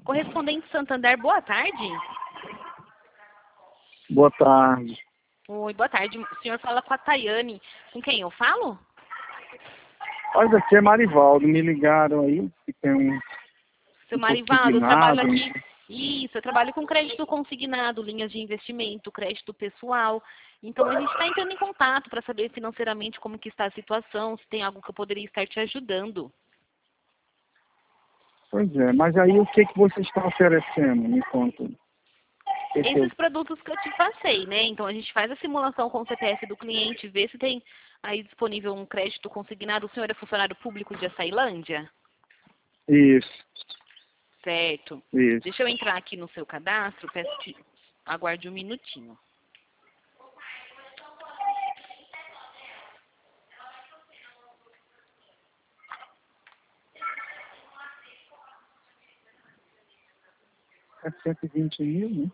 Correspondente Santander, boa tarde. Boa tarde. Oi, boa tarde. O senhor fala com a Tayane. Com quem eu falo? Olha, aqui é Marivaldo. Me ligaram aí que tem Seu um Marivaldo, eu trabalho consignado. aqui. Isso, eu trabalho com crédito consignado, linhas de investimento, crédito pessoal. Então a gente está entrando em contato para saber financeiramente como que está a situação, se tem algo que eu poderia estar te ajudando. Pois é, mas aí o que vocês estão oferecendo? Me conta. Esses produtos que eu te passei, né? Então a gente faz a simulação com o CPF do cliente, vê se tem aí disponível um crédito consignado. O senhor é funcionário público de Açailândia? Isso, Certo. isso. Deixa eu entrar aqui no seu cadastro, peço que aguarde um minutinho. É 120 mil, né?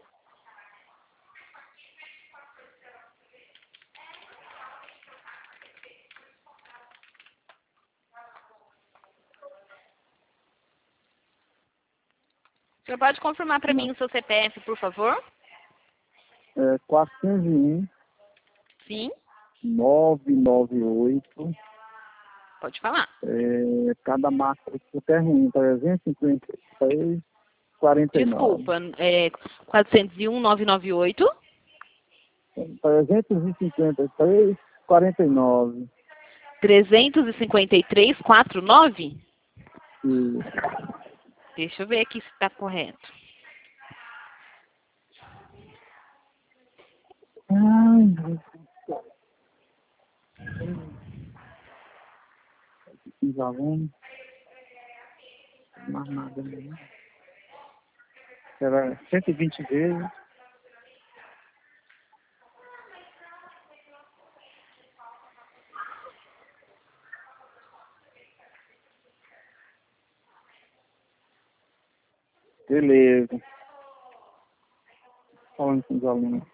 O senhor pode confirmar para mim o seu CPF, por favor? É 401 Sim, 998. pode falar. Cada marca é ruim, 353, 49. Desculpa, 401-998. 353, 49. 353-49? E, Deixa eu ver aqui se está correto. ai, os alunos, mais nada mesmo. Era 120 vezes. Beleza. Falando com os alunos.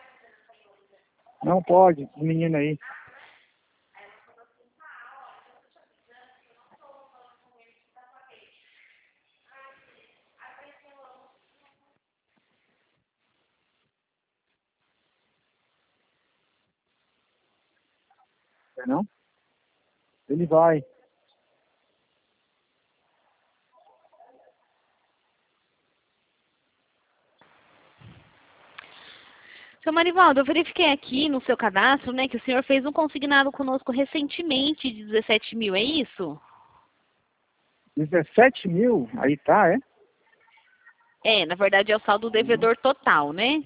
Não pode, o menino aí. Quer não? Ele vai. Seu Marivaldo, eu verifiquei aqui no seu cadastro, né, que o senhor fez um consignado conosco recentemente de 17 mil, é isso? 17 mil? Aí tá, é? É, na verdade é o saldo devedor total, né?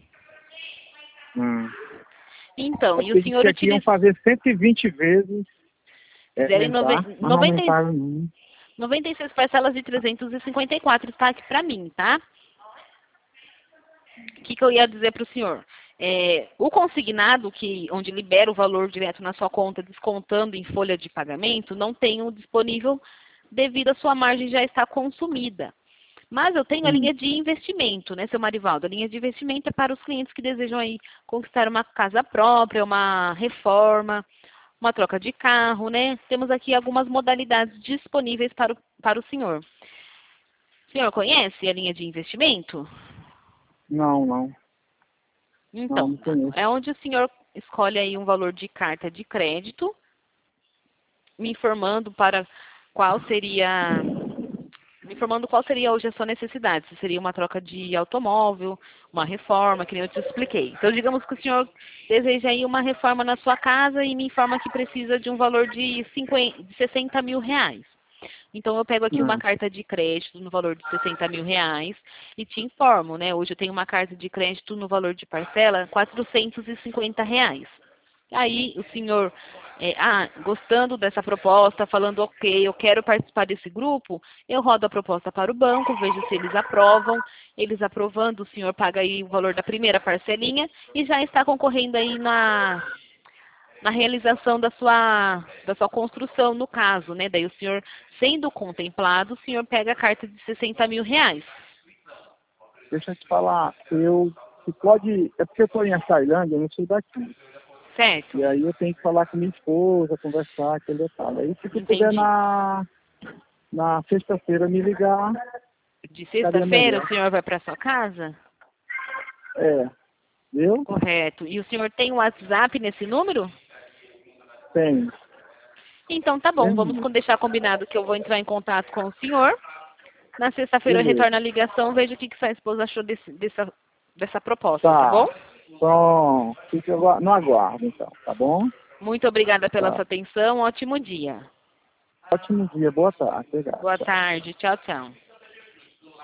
Então, É e o porque disse senhor que aqui iam utiliza... fazer 120 vezes. Fizeram em Aumentar, mas não aumentaram não. 96 parcelas de 354, está aqui para mim, tá? O que eu ia dizer para o senhor? O consignado, onde libera o valor direto na sua conta, descontando em folha de pagamento, não tem o disponível devido à sua margem já estar consumida. Mas eu tenho a linha de investimento, né, seu Marivaldo? A linha de investimento é para os clientes que desejam aí conquistar uma casa própria, uma reforma, uma troca de carro, né? Temos aqui algumas modalidades disponíveis para o senhor. O senhor conhece a linha de investimento? Não, não. Não, Então, não conheço. é onde o senhor escolhe aí um valor de carta de crédito, me informando qual seria hoje a sua necessidade. Se seria uma troca de automóvel, uma reforma, que nem eu te expliquei. Então, digamos que o senhor deseja aí uma reforma na sua casa e me informa que precisa de um valor de 60 mil reais. Então, eu pego aqui uma carta de crédito no valor de 60 mil reais e te informo, né? Hoje eu tenho uma carta de crédito no valor de parcela 450 reais. Aí o senhor, gostando dessa proposta, falando, ok, eu quero participar desse grupo, eu rodo a proposta para o banco, vejo se eles aprovam. Eles aprovando, o senhor paga aí o valor da primeira parcelinha e já está concorrendo aí na realização da sua construção, no caso, né? Daí o senhor, sendo contemplado, o senhor pega a carta de 60 mil reais. Deixa eu te falar, se pode, é porque eu estou em Açailândia, eu não sou daqui. Certo. E aí eu tenho que falar com minha esposa, conversar, aquele detalhe. Aí se tu Entendi. puder na sexta-feira me ligar, De Ficaria sexta-feira melhor. o senhor vai para sua casa? É. Viu? Correto. E o senhor tem um WhatsApp nesse número? Tem. Então tá bom, vamos Tem. deixar combinado que eu vou entrar em contato com o senhor. Na sexta-feira eu Beleza. retorno a ligação, vejo o que sua esposa achou dessa proposta, tá bom? Tá. Então, fica no aguardo, então, tá bom? Muito obrigada pela Tá. sua atenção, ótimo dia. Ótimo dia, boa tarde. Obrigado. Boa Tchau. tarde, tchau, tchau.